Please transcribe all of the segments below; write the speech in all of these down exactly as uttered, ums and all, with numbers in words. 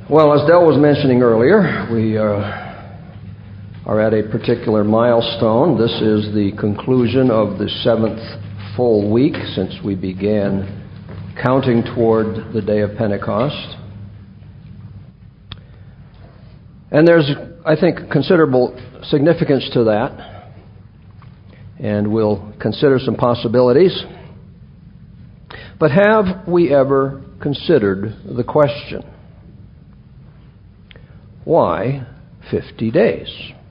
Well, as Dell was mentioning earlier, we uh, are at a particular milestone. This is the conclusion of the seventh full week since we began counting toward the day of Pentecost. And there's, I think, considerable significance to that. And we'll consider some possibilities. But have we ever considered the question, why fifty days?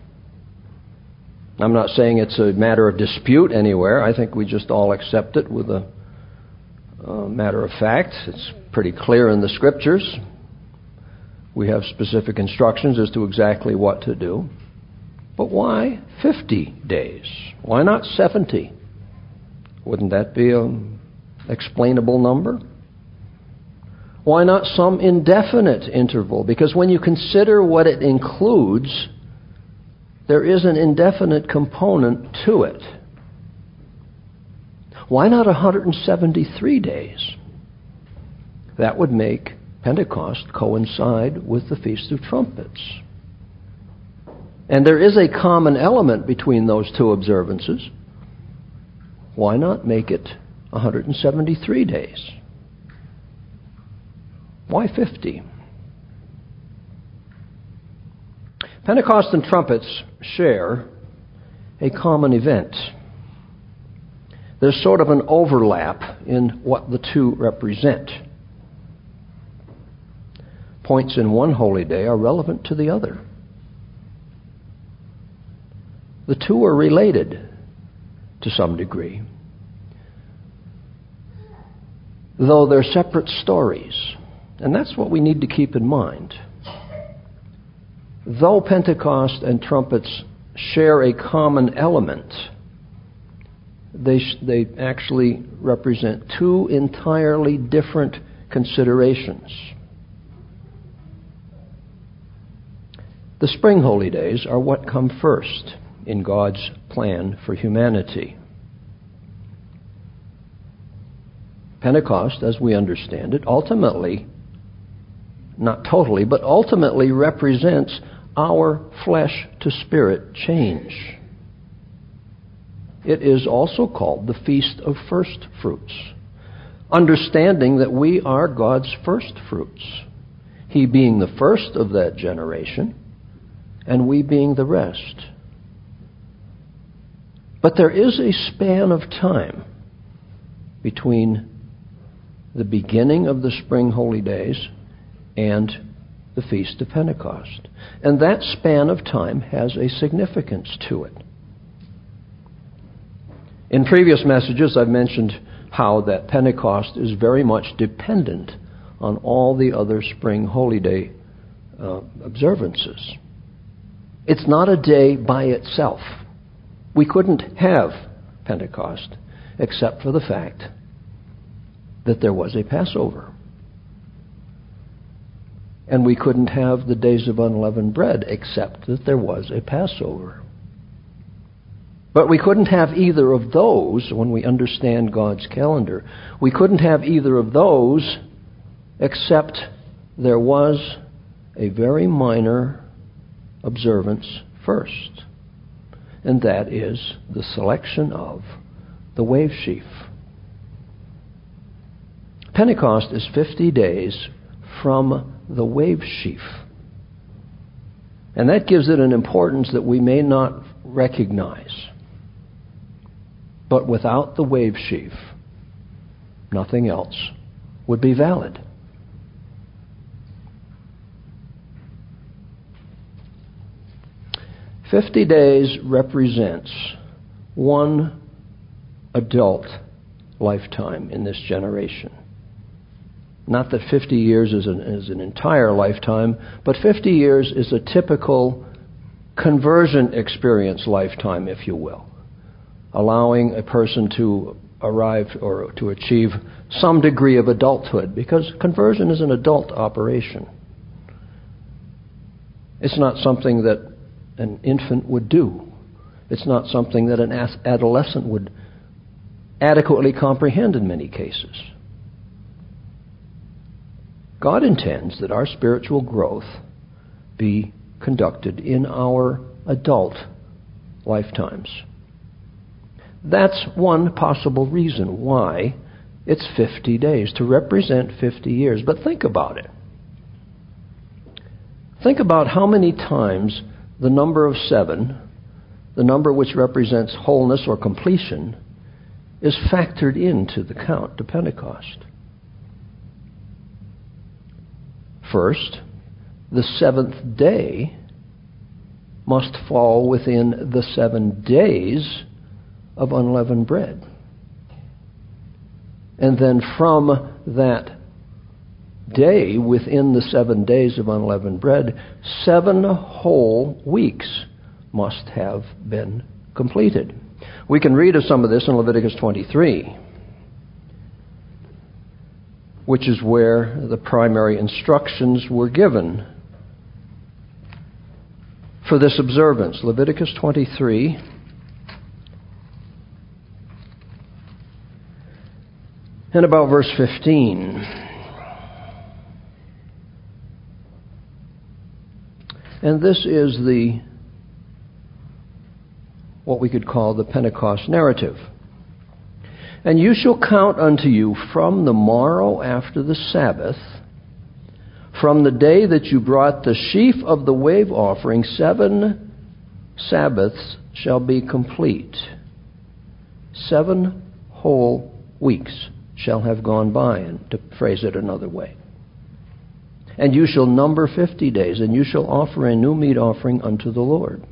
I'm not saying it's a matter of dispute anywhere. I think we just all accept it with a, a matter of fact. It's pretty clear in the Scriptures. We have specific instructions as to exactly what to do. But why fifty days? Why not seventy? Wouldn't that be an explainable number? Why not some indefinite interval? Because when you consider what it includes, there is an indefinite component to it. Why not one hundred seventy-three days? That would make Pentecost coincide with the Feast of Trumpets. And there is a common element between those two observances. Why not make it one hundred seventy-three days? Why fifty? Pentecost and trumpets share a common event. There's sort of an overlap in what the two represent. Points in one holy day are relevant to the other. The two are related to some degree, though they're separate stories. And that's what we need to keep in mind. Though Pentecost and trumpets share a common element, they, sh- they actually represent two entirely different considerations. The spring holy days are what come first in God's plan for humanity. Pentecost, as we understand it, ultimately, not totally, but ultimately represents our flesh-to-spirit change. It is also called the Feast of First Fruits, understanding that we are God's first fruits, He being the first of that generation, and we being the rest. But there is a span of time between the beginning of the spring holy days and the Feast of Pentecost. And that span of time has a significance to it. In previous messages, I've mentioned how that Pentecost is very much dependent on all the other spring holy day uh, observances. It's not a day by itself. We couldn't have Pentecost except for the fact that there was a Passover. And we couldn't have the days of unleavened bread except that there was a Passover. But we couldn't have either of those when we understand God's calendar. We couldn't have either of those except there was a very minor observance first. And that is the selection of the wave sheaf. Pentecost is fifty days from the wave sheaf. And that gives it an importance that we may not recognize. But without the wave sheaf, nothing else would be valid. Fifty days represents one adult lifetime in this generation. Not that fifty years is an, is an entire lifetime, but fifty years is a typical conversion experience lifetime, if you will, allowing a person to arrive or to achieve some degree of adulthood, because conversion is an adult operation. It's not something that an infant would do. It's not something that an adolescent would adequately comprehend in many cases. God intends that our spiritual growth be conducted in our adult lifetimes. That's one possible reason why it's fifty days, to represent fifty years. But think about it. Think about how many times the number of seven, the number which represents wholeness or completion, is factored into the count to Pentecost. First, the seventh day must fall within the seven days of unleavened bread. And then from that day, within the seven days of unleavened bread, seven whole weeks must have been completed. We can read of some of this in Leviticus twenty-three, which is where the primary instructions were given for this observance. Leviticus twenty-three, and about verse fifteen. And this is the what we could call the Pentecost narrative. And you shall count unto you from the morrow after the Sabbath, from the day that you brought the sheaf of the wave offering, seven Sabbaths shall be complete. Seven whole weeks shall have gone by, and to phrase it another way. And you shall number fifty days, and you shall offer a new meat offering unto the Lord.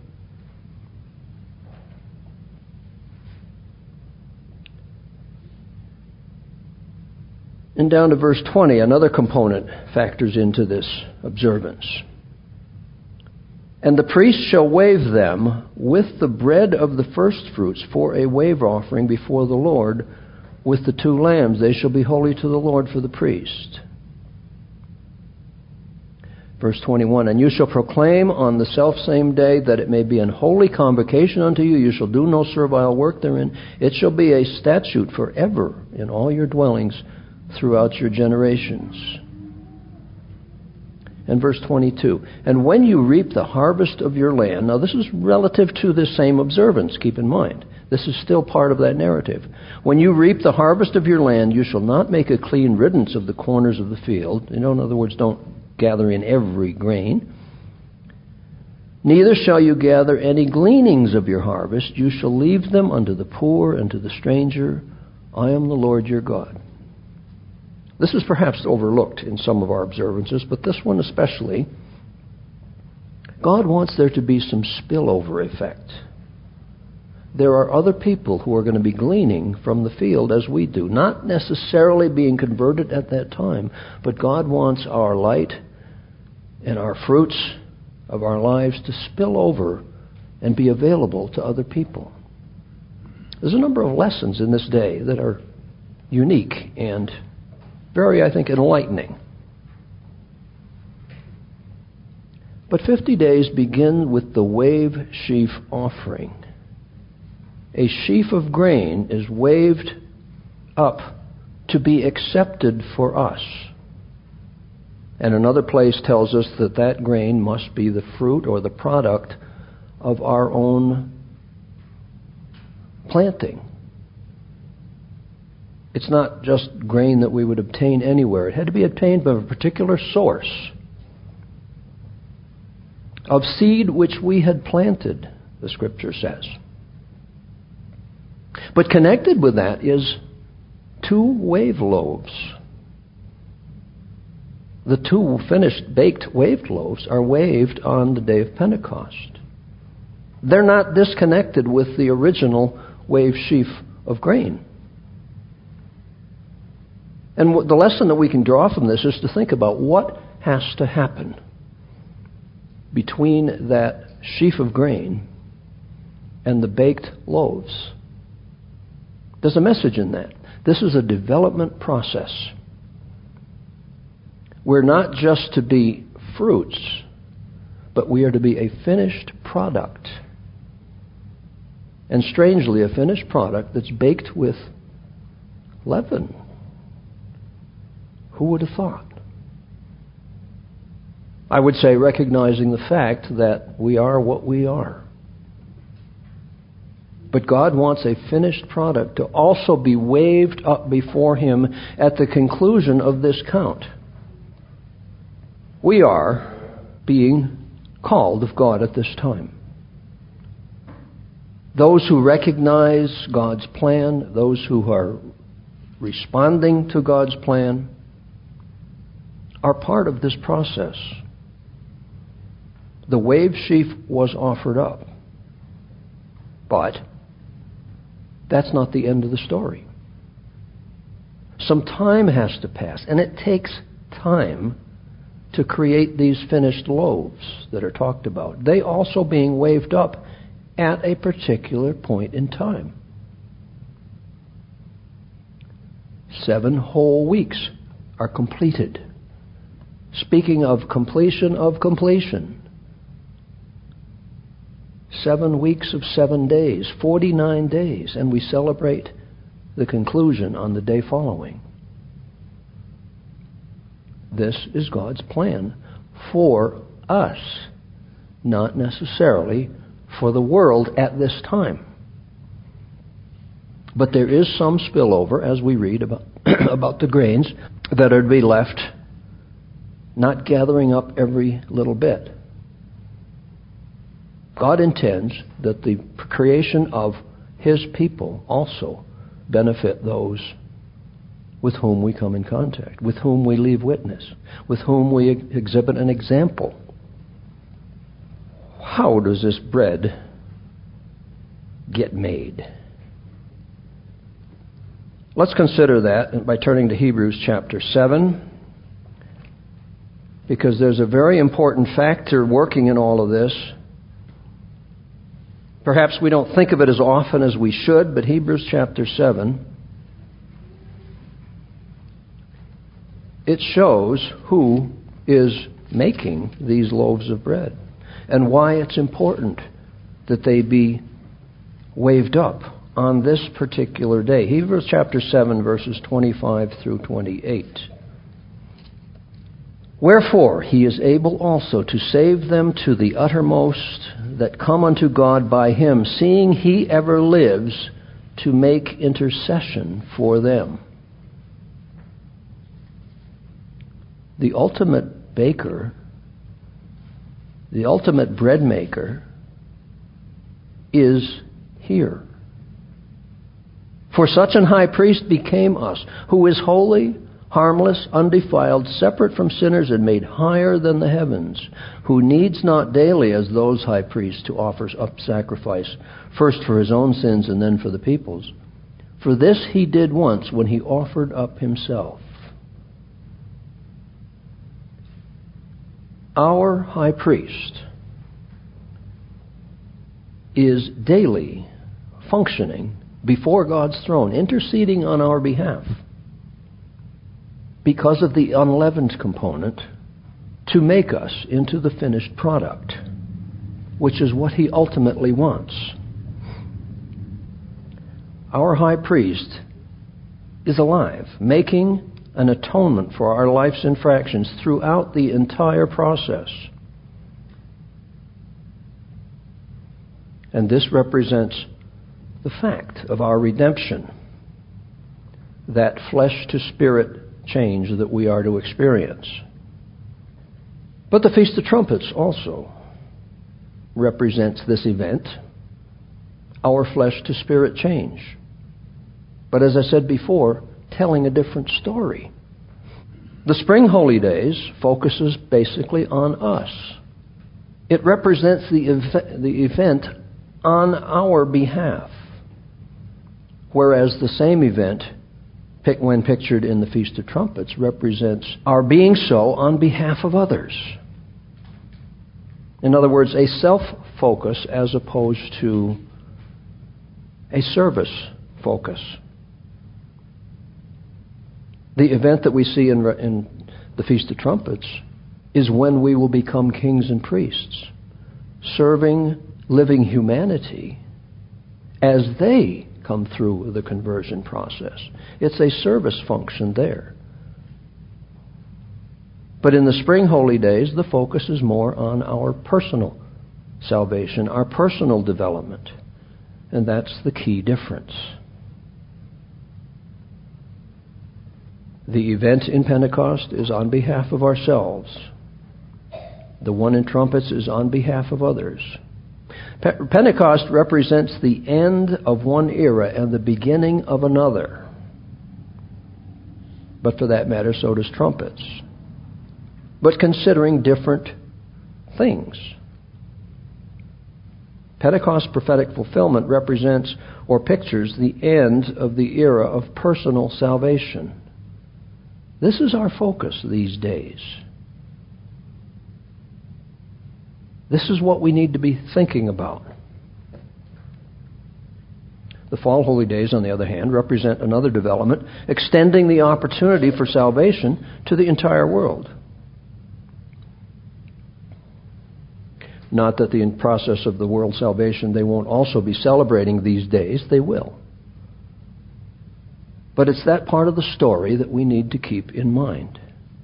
And down to verse twenty, another component factors into this observance. And the priest shall wave them with the bread of the firstfruits for a wave offering before the Lord with the two lambs. They shall be holy to the Lord for the priest. Verse twenty-one, and you shall proclaim on the selfsame day that it may be an holy convocation unto you. You shall do no servile work therein. It shall be a statute forever in all your dwellings throughout your generations. And verse twenty-two, and when you reap the harvest of your land, now this is relative to this same observance, keep in mind. This is still part of that narrative. When you reap the harvest of your land, you shall not make a clean riddance of the corners of the field. You know, in other words, don't gather in every grain. Neither shall you gather any gleanings of your harvest. You shall leave them unto the poor and to the stranger. I am the Lord your God. This is perhaps overlooked in some of our observances, but this one especially. God wants there to be some spillover effect. There are other people who are going to be gleaning from the field as we do, not necessarily being converted at that time, but God wants our light and our fruits of our lives to spill over and be available to other people. There's a number of lessons in this day that are unique and very, I think, enlightening. But fifty days begin with the wave sheaf offering. A sheaf of grain is waved up to be accepted for us. And another place tells us that that grain must be the fruit or the product of our own planting. It's not just grain that we would obtain anywhere. It had to be obtained by a particular source of seed which we had planted, the Scripture says. But connected with that is two wave loaves. The two finished baked waved loaves are waved on the day of Pentecost. They're not disconnected with the original wave sheaf of grain. And the lesson that we can draw from this is to think about what has to happen between that sheaf of grain and the baked loaves. There's a message in that. This is a development process. We're not just to be fruits, but we are to be a finished product. And strangely, a finished product that's baked with leaven. Who would have thought? I would say recognizing the fact that we are what we are. But God wants a finished product to also be waved up before Him at the conclusion of this count. We are being called of God at this time. Those who recognize God's plan, those who are responding to God's plan, are part of this process. The wave sheaf was offered up. But that's not the end of the story. Some time has to pass, and it takes time to create these finished loaves that are talked about. They also being waved up at a particular point in time. Seven whole weeks are completed. Speaking of completion of completion, seven weeks of seven days, forty-nine days, and we celebrate the conclusion on the day following. This is God's plan for us, not necessarily for the world at this time. But there is some spillover, as we read about, about the grains that are to be left, not gathering up every little bit. God intends that the creation of His people also benefit those with whom we come in contact, with whom we leave witness, with whom we exhibit an example. How does this bread get made? Let's consider that by turning to Hebrews chapter seven, because there's a very important factor working in all of this. Perhaps we don't think of it as often as we should, but Hebrews chapter seven, it shows who is making these loaves of bread and why it's important that they be waved up on this particular day. Hebrews chapter seven, verses twenty-five through twenty-eight. Wherefore He is able also to save them to the uttermost that come unto God by Him, seeing He ever lives to make intercession for them. The ultimate baker, the ultimate bread maker, is here. For such an high priest became us, who is holy, harmless, undefiled, separate from sinners, and made higher than the heavens, who needs not daily, as those high priests, to offer up sacrifice, first for His own sins and then for the people's. For this He did once when He offered up Himself. Our high priest is daily functioning before God's throne, interceding on our behalf because of the unleavened component to make us into the finished product, which is what He ultimately wants. Our high priest is alive, making an atonement for our life's infractions throughout the entire process. And this represents the fact of our redemption, that flesh-to-spirit change that we are to experience. But the Feast of Trumpets also represents this event, our flesh-to-spirit change. But as I said before, telling a different story. The Spring Holy Days focuses basically on us. It represents the, ev- the event on our behalf, whereas the same event, when pictured in the Feast of Trumpets, represents our being so on behalf of others. In other words, a self-focus as opposed to a service focus. The event that we see in, in the Feast of Trumpets is when we will become kings and priests, serving living humanity as they come through the conversion process. It's a service function there. But in the spring holy days, the focus is more on our personal salvation, our personal development. And that's the key difference. The event in Pentecost is on behalf of ourselves. The one in trumpets is on behalf of others. Pe- Pentecost represents the end of one era and the beginning of another. But for that matter, so does trumpets. But considering different things. Pentecost prophetic fulfillment represents or pictures the end of the era of personal salvation. This is our focus these days. This is what we need to be thinking about. The fall holy days, on the other hand, represent another development, extending the opportunity for salvation to the entire world. Not that the in process of the world salvation they won't also be celebrating these days. They will. But it's that part of the story that we need to keep in mind.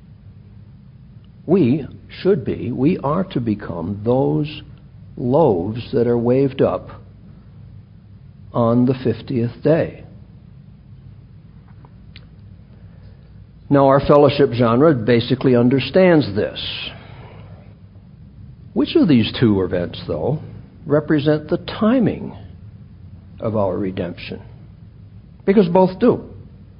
We should be, we are to become those loaves that are waved up on the fiftieth day. Now, our fellowship genre basically understands this. Which of these two events, though, represent the timing of our redemption? Because both do.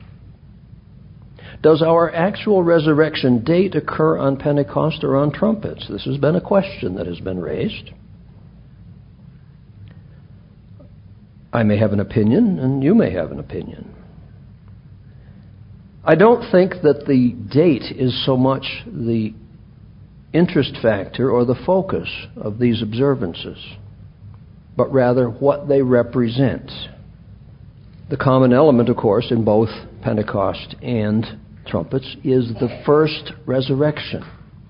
Does our actual resurrection date occur on Pentecost or on trumpets? This has been a question that has been raised. I may have an opinion, and you may have an opinion. I don't think that the date is so much the interest factor or the focus of these observances, but rather what they represent. The common element, of course, in both Pentecost and trumpets is the first resurrection.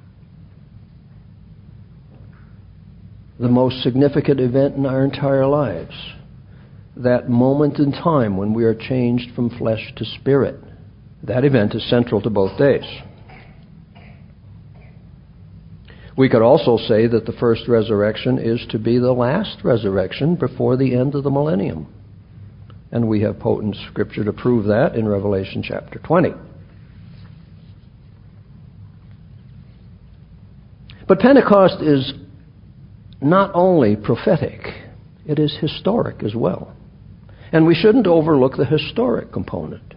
The most significant event in our entire lives. That moment in time when we are changed from flesh to spirit. That event is central to both days. We could also say that the first resurrection is to be the last resurrection before the end of the millennium. And we have potent scripture to prove that in Revelation chapter twenty. But Pentecost is not only prophetic, it is historic as well. And we shouldn't overlook the historic component.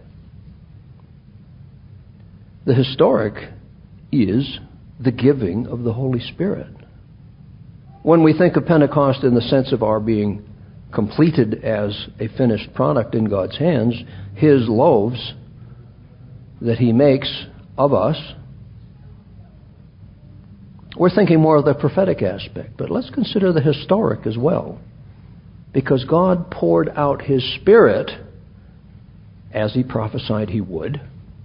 The historic is the giving of the Holy Spirit. When we think of Pentecost in the sense of our being completed as a finished product in God's hands, His loaves that He makes of us, we're thinking more of the prophetic aspect. But let's consider the historic as well. Because God poured out His Spirit, as He prophesied He would,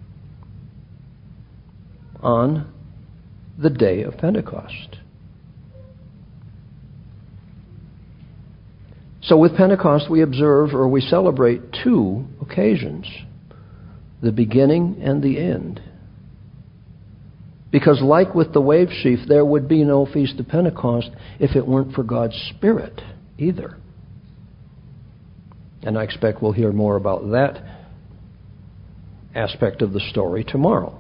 on the day of Pentecost. So with Pentecost we observe or we celebrate two occasions, the beginning and the end. Because like with the wave sheaf, there would be no Feast of Pentecost if it weren't for God's Spirit either. And I expect we'll hear more about that aspect of the story tomorrow.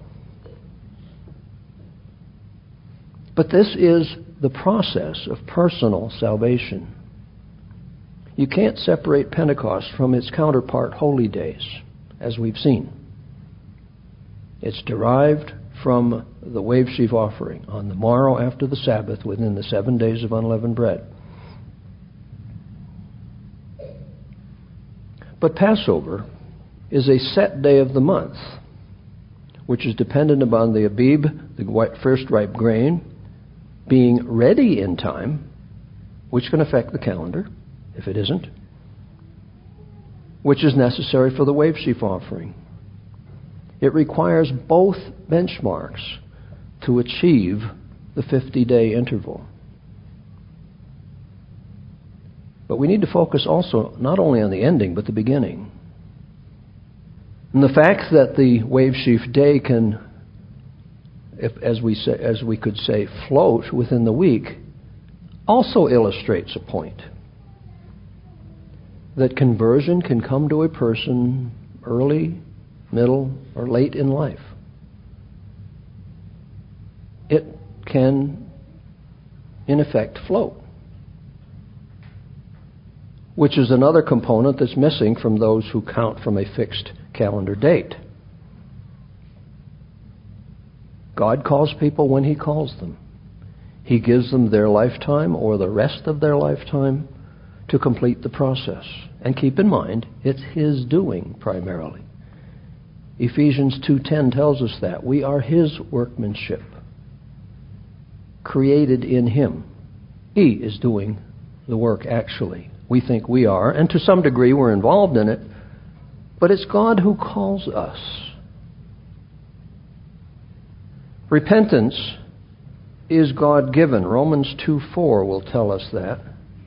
But this is the process of personal salvation. You can't separate Pentecost from its counterpart, holy days, as we've seen. It's derived from the wave sheaf offering on the morrow after the Sabbath within the seven days of unleavened bread. But Passover is a set day of the month, which is dependent upon the Abib, the first ripe grain, being ready in time, which can affect the calendar, if it isn't, which is necessary for the wave sheaf offering. It requires both benchmarks to achieve the fifty-day interval. But we need to focus also not only on the ending, but the beginning. And the fact that the wave sheaf day can if, as we say, as we could say, float within the week, also illustrates a point. That conversion can come to a person early, middle, or late in life. It can, in effect, float. Which is another component that's missing from those who count from a fixed calendar date. God calls people when He calls them. He gives them their lifetime or the rest of their lifetime to complete the process. And keep in mind, it's His doing primarily. Ephesians two ten tells us that. We are His workmanship, created in Him. He is doing the work actually. We think we are, and to some degree we're involved in it, but it's God who calls us. Repentance is God-given. Romans two four will tell us that.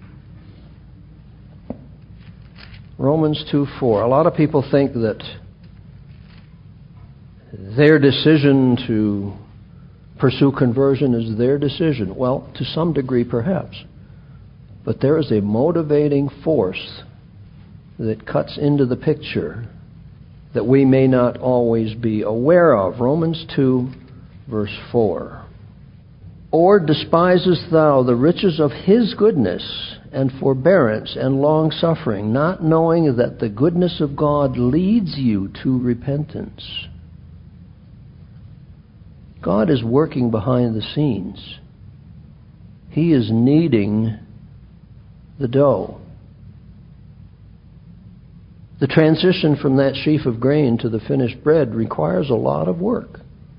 Romans two four. A lot of people think that their decision to pursue conversion is their decision. Well, to some degree perhaps. But there is a motivating force that cuts into the picture that we may not always be aware of. Romans two, verse four. Or despisest thou the riches of His goodness and forbearance and long-suffering, not knowing that the goodness of God leads you to repentance? God is working behind the scenes. He is kneading the dough. The transition from that sheaf of grain to the finished bread requires a lot of work.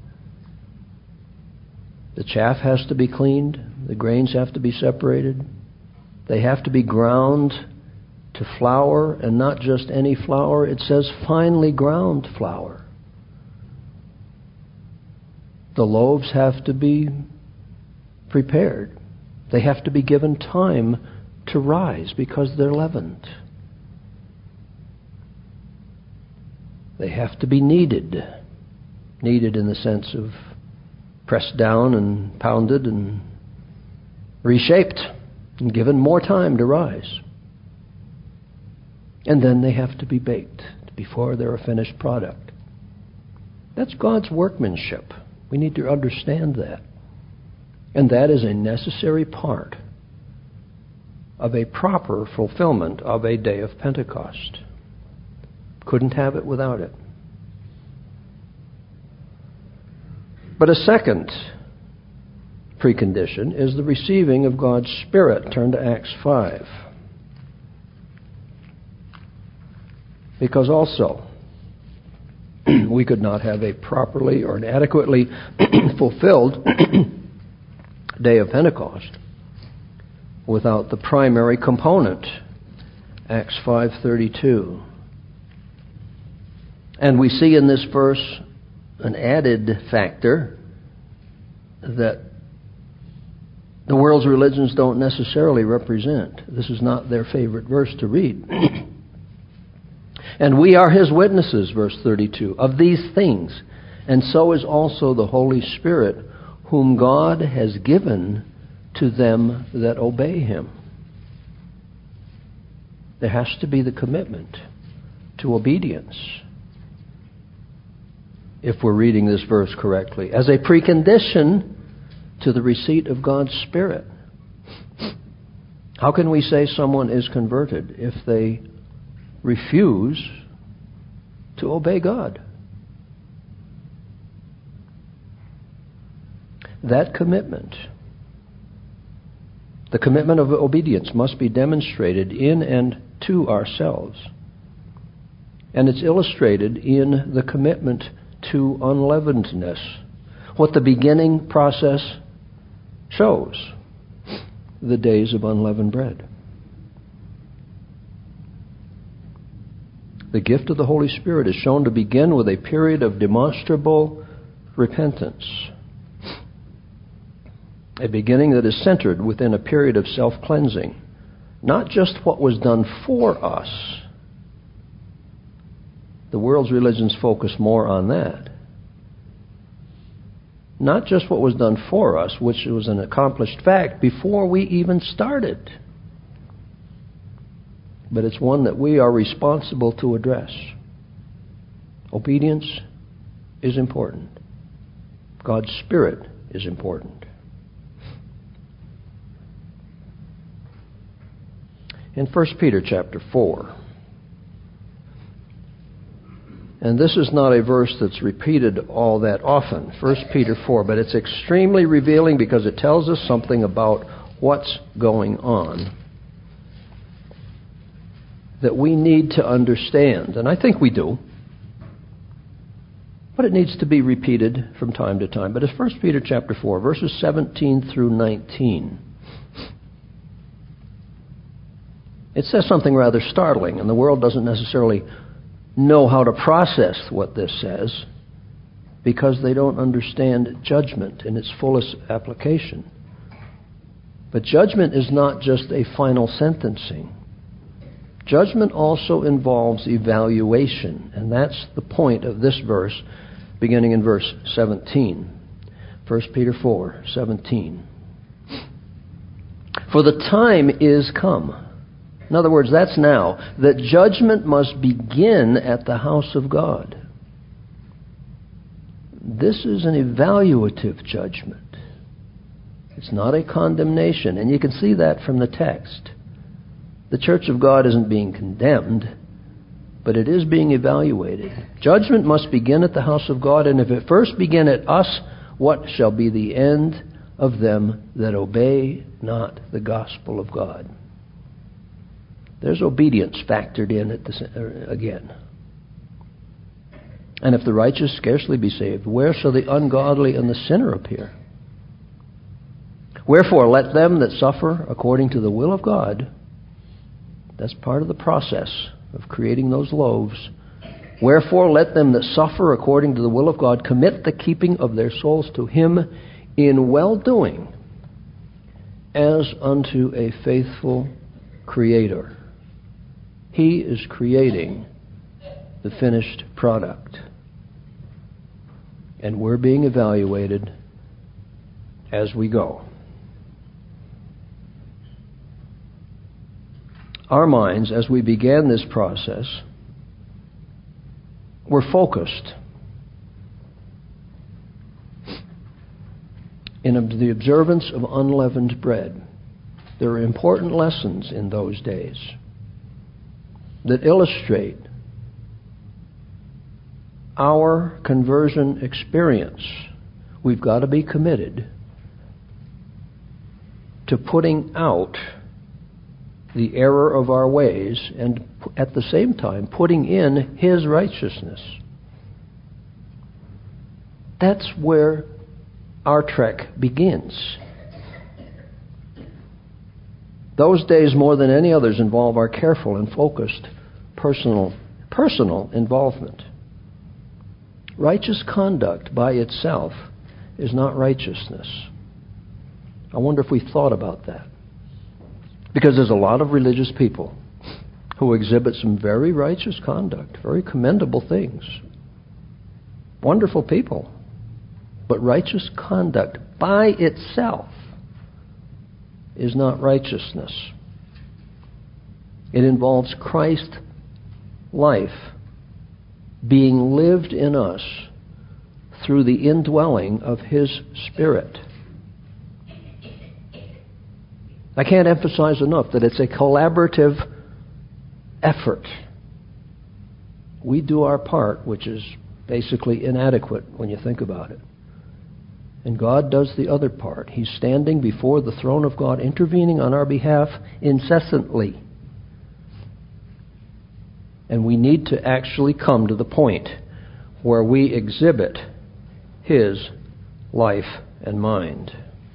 The chaff has to be cleaned. The grains have to be separated. They have to be ground to flour, and not just any flour. It says finely ground flour. The loaves have to be prepared. They have to be given time to rise because they're leavened. They have to be kneaded. Kneaded in the sense of pressed down and pounded and reshaped and given more time to rise. And then they have to be baked before they're a finished product. That's God's workmanship. We need to understand that. And that is a necessary part of a proper fulfillment of a day of Pentecost. Couldn't have it without it. But a second precondition is the receiving of God's Spirit. Turn to Acts five. Because also, we could not have a properly or an adequately fulfilled day of Pentecost without the primary component, Acts five thirty-two. And we see in this verse an added factor that the world's religions don't necessarily represent. This is not their favorite verse to read. And we are His witnesses, verse thirty-two, of these things. And so is also the Holy Spirit, whom God has given to them that obey Him. There has to be the commitment to obedience, if we're reading this verse correctly, as a precondition to the receipt of God's Spirit. How can we say someone is converted if they refuse to obey God? That commitment, the commitment of obedience, must be demonstrated in and to ourselves. And it's illustrated in the commitment to unleavenedness, what the beginning process shows, the days of unleavened bread. The gift of the Holy Spirit is shown to begin with a period of demonstrable repentance, a beginning that is centered within a period of self-cleansing, not just what was done for us. The world's religions focus more on that. not just what was done for us, which was an accomplished fact before we even started, but it's one that we are responsible to address. Obedience is important. God's Spirit is important. In First Peter chapter four, and this is not a verse that's repeated all that often, First Peter four, but it's extremely revealing because it tells us something about what's going on that we need to understand. And I think we do. But it needs to be repeated from time to time. But it's First Peter chapter four, verses seventeen through nineteen. It says something rather startling, and the world doesn't necessarily know how to process what this says because they don't understand judgment in its fullest application. But judgment is not just a final sentencing. Judgment also involves evaluation, and that's the point of this verse, beginning in verse seventeen. First Peter four, seventeen. For the time is come. In other words, that's now, that judgment must begin at the house of God. This is an evaluative judgment. It's not a condemnation, and you can see that from the text. The church of God isn't being condemned, but it is being evaluated. Judgment must begin at the house of God, and if it first begin at us, what shall be the end of them that obey not the gospel of God? There's obedience factored in at this, uh, again. And if the righteous scarcely be saved, where shall the ungodly and the sinner appear? Wherefore, let them that suffer according to the will of God, that's part of the process of creating those loaves. Wherefore, let them that suffer according to the will of God commit the keeping of their souls to Him in well-doing as unto a faithful Creator. He is creating the finished product. And we're being evaluated as we go. Our minds, as we began this process, were focused in the observance of unleavened bread. There are important lessons in those days that illustrate our conversion experience. We've got to be committed to putting out the error of our ways and at the same time putting in His righteousness. That's where our trek begins. Those days, more than any others, involve our careful and focused personal, personal involvement. Righteous conduct by itself is not righteousness. I wonder if we thought about that. Because there's a lot of religious people who exhibit some very righteous conduct, very commendable things. Wonderful people. But righteous conduct by itself is not righteousness. It involves Christ's life being lived in us through the indwelling of His Spirit. I can't emphasize enough that it's a collaborative effort. We do our part, which is basically inadequate when you think about it. And God does the other part. He's standing before the throne of God, intervening on our behalf incessantly. And we need to actually come to the point where we exhibit His life and mind.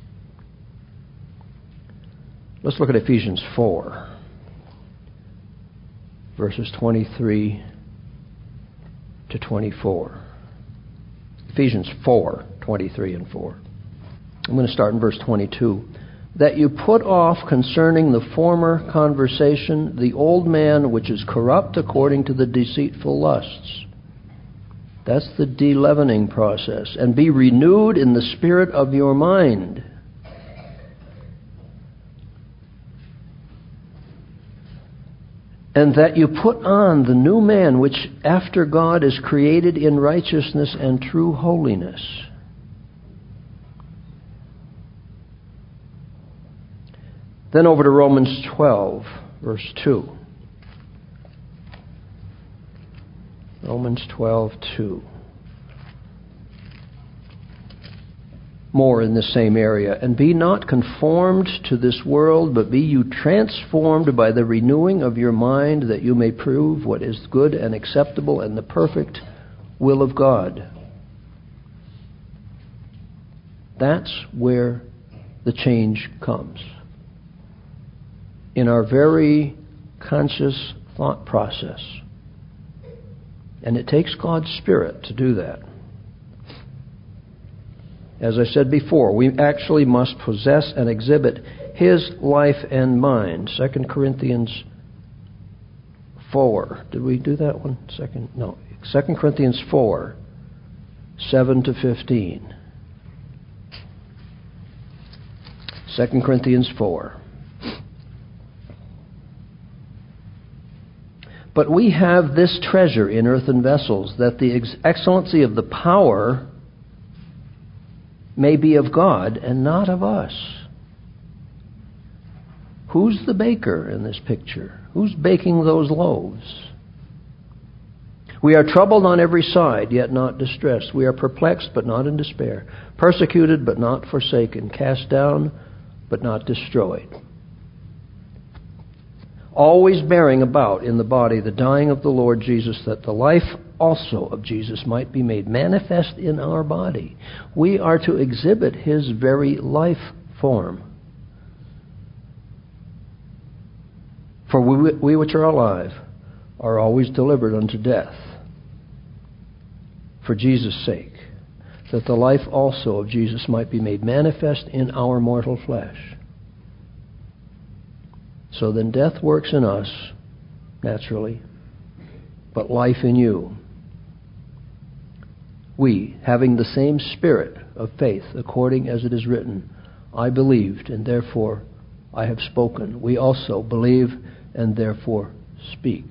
Let's look at Ephesians four, verses twenty-three to twenty-four. Ephesians four, twenty-three and four. I'm going to start in verse twenty-two. That you put off concerning the former conversation the old man which is corrupt according to the deceitful lusts, That's the de-leavening process. And be renewed in the spirit of your mind. And that you put on the new man, which after God is created in righteousness and true holiness. Then over to Romans twelve, verse two. Romans twelve, two. More in the same area. And be not conformed to this world, but be you transformed by the renewing of your mind, that you may prove what is good and acceptable and the perfect will of God. That's where the change comes. In our very conscious thought process. And it takes God's Spirit to do that. As I said before, we actually must possess and exhibit His life and mind. Second Corinthians four. Did we do that one? Second, no. Second Corinthians four, seven to fifteen. Second Corinthians four. But we have this treasure in earthen vessels, that the ex- excellency of the power may be of God and not of us. Who's the baker in this picture? Who's baking those loaves? We are troubled on every side, yet not distressed. We are perplexed, but not in despair. Persecuted, but not forsaken. Cast down, but not destroyed. Always bearing about in the body the dying of the Lord Jesus, that the life also of Jesus might be made manifest in our body. We are to exhibit His very life form. For we, we which are alive are always delivered unto death, for Jesus' sake, that the life also of Jesus might be made manifest in our mortal flesh. So then death works in us, naturally, but life in you. We, having the same spirit of faith, according as it is written, I believed, and therefore I have spoken. We also believe, and therefore speak.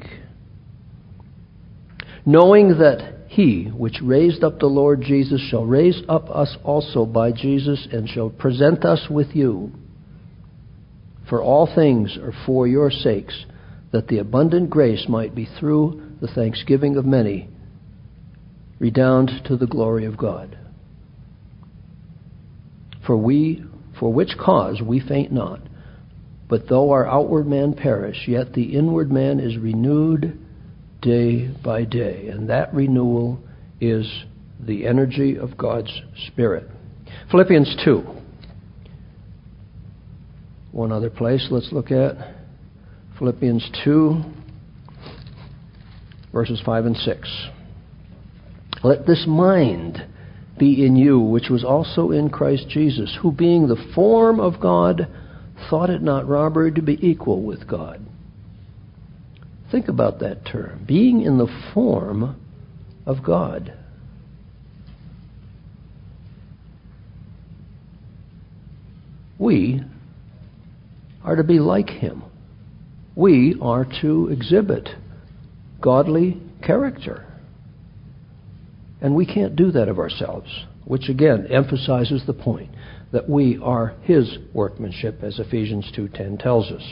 Knowing that He which raised up the Lord Jesus shall raise up us also by Jesus, and shall present us with you. For all things are for your sakes, that the abundant grace might be through the thanksgiving of many, redound to the glory of God. For we, for which cause we faint not, but though our outward man perish, yet the inward man is renewed day by day. And that renewal is the energy of God's Spirit. Philippians two. One other place let's look at. Philippians two, verses five and six. Let this mind be in you, which was also in Christ Jesus, who being the form of God, thought it not robbery to be equal with God. Think about that term. Being in the form of God. We are to be like Him. We are to exhibit godly character. And we can't do that of ourselves, which again emphasizes the point that we are His workmanship, as Ephesians two ten tells us.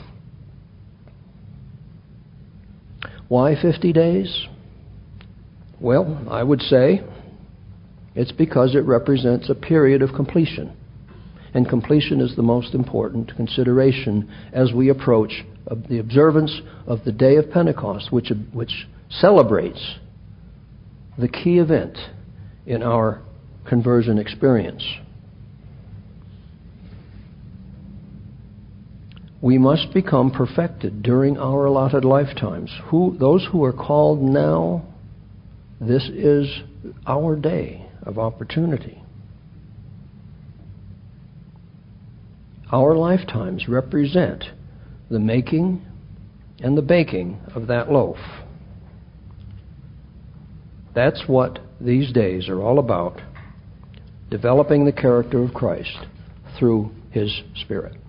Why fifty days? Well, I would say it's because it represents a period of completion. And completion is the most important consideration as we approach the observance of the day of Pentecost, which, which celebrates the key event in our conversion experience. We must become perfected during our allotted lifetimes. Who, those who are called now, this is our day of opportunity. Our lifetimes represent the making and the baking of that loaf. That's what these days are all about, developing the character of Christ through His Spirit.